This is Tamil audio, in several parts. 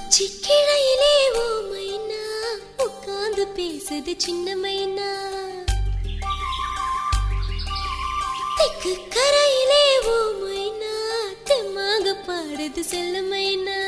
உச்சிக்கிளையிலே ஓ மைனா உட்கார்ந்து பேசுது சின்ன மைனா. தெக்கு கரையிலே ஓ மைனா தெம்மாக பாடுது செல்ல மைனா.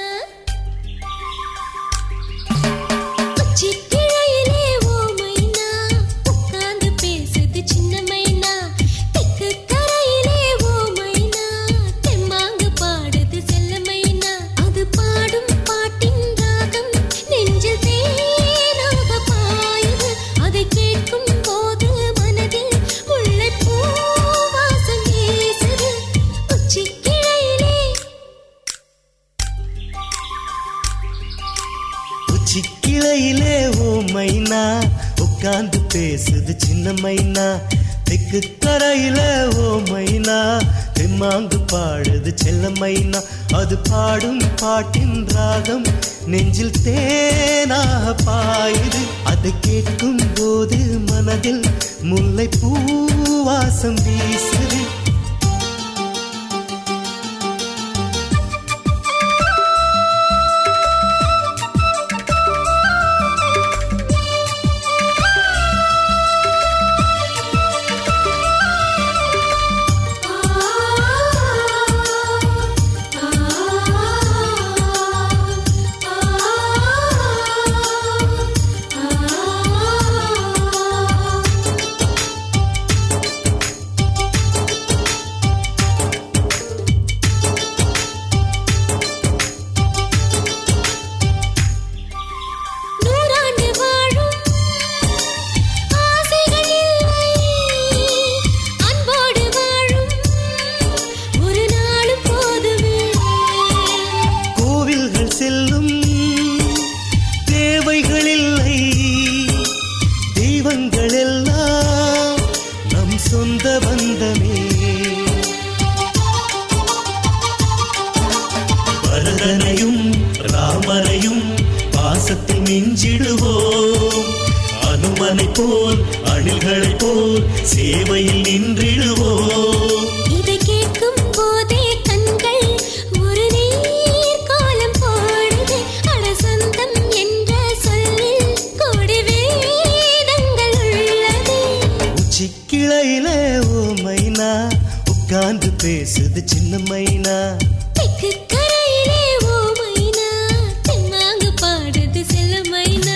உச்சிக்கிளையிலே ஓ மைனா உட்கார்ந்து பேசுது சின்ன மைனா. தெக்கு கரையிலே ஓ மைனா தெம்மாக பாடுது செல்ல மைனா. அது பாடும் பாட்டின் ராகம் நெஞ்சில் தேனாக பாயுது. அதை கேட்கும் போது மனதில் முல்லைப்பூ வாசம் வீசுது. உச்சிக்கிளையிலே உச்சிக்கிளையிலே ஓ மைனா உட்கார்ந்து பேசுது சின்ன மைனா. தெக்கு கரையில ஓ மைனா தெம்மாங்கு பாடுது செல்ல மைனா. அது பாடும் பாட்டின் ராகம் நெஞ்சில் தேனாக பாயுது. அதை கேட்கும் போது மனதில் முல்லைப்பூ வாசம் வீசுது. செல்லும் தேவைகளில்லை, தெய்வங்கள் எல்லாம் நம் சொந்த பந்தமே. பரதனையும் ராமரையும் பாசத்தில் மிஞ்சிடுவோம். அனுமனை போல் அணில்களை போல் சேவையில் நின்றிடுவோம். இதை கேட்கும் போதே கண்கள் ஒரு நீர் கோலம் போடுது. அடசந்தம் என்ற சொல்லில் கோடி வேதங்கள் உள்ளது. உச்சிக்கிளையிலே ஓ மைனா உட்கார்ந்து பேசுது சின்ன மைனா. தெக்கு கரையிலே ஓ மைனா தெம்மாங்கு பாடுது செல்ல மைனா.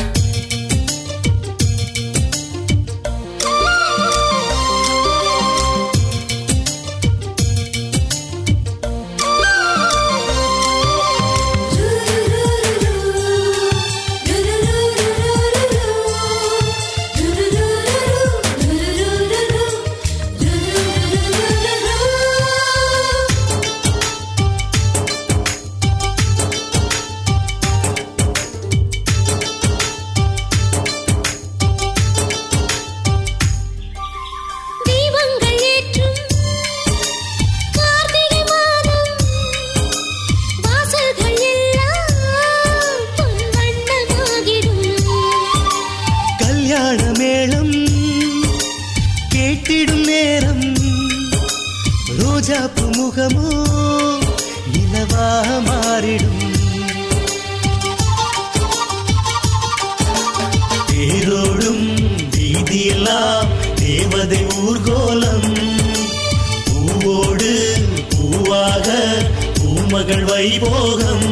மேளம் கேட்டிடும் நேரம் ரோஜாப்பு முகமோ நிலவாக மாறிடும். தேரோடும் வீதியெல்லாம் தேவதை ஊர்கோலம். பூவோடு பூவாக பூமகள் வைபோகம்.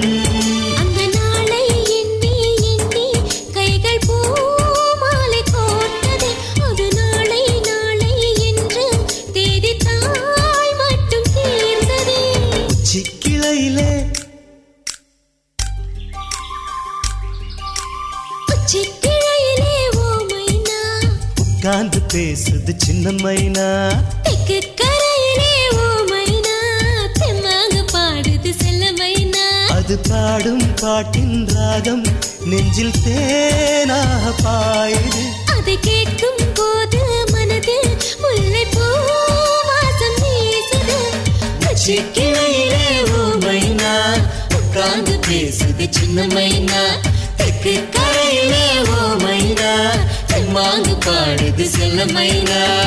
உச்சிக்கிளையிலே ஓ மைனா உட்கார்ந்து பேசுது சின்ன மைனா. தெக்கு கரையிலே ஓ மைனா தெம்மாக பாடுது செல்ல மைனா. அது பாடும் பாட்டின் ராகம் நெஞ்சில் தேனாக பாயுது. அதை கேட்கும் போது மனதில் முல்லைப்பூ வாசம் வீசுது. உச்சிக்கிளையிலே ஓ மைனா உட்கார்ந்து பேசுது சின்ன மைனா. தெக்கு கரையிலே ஓ மைனா தெம்மாங்கு பாடுது செல்ல மைனா.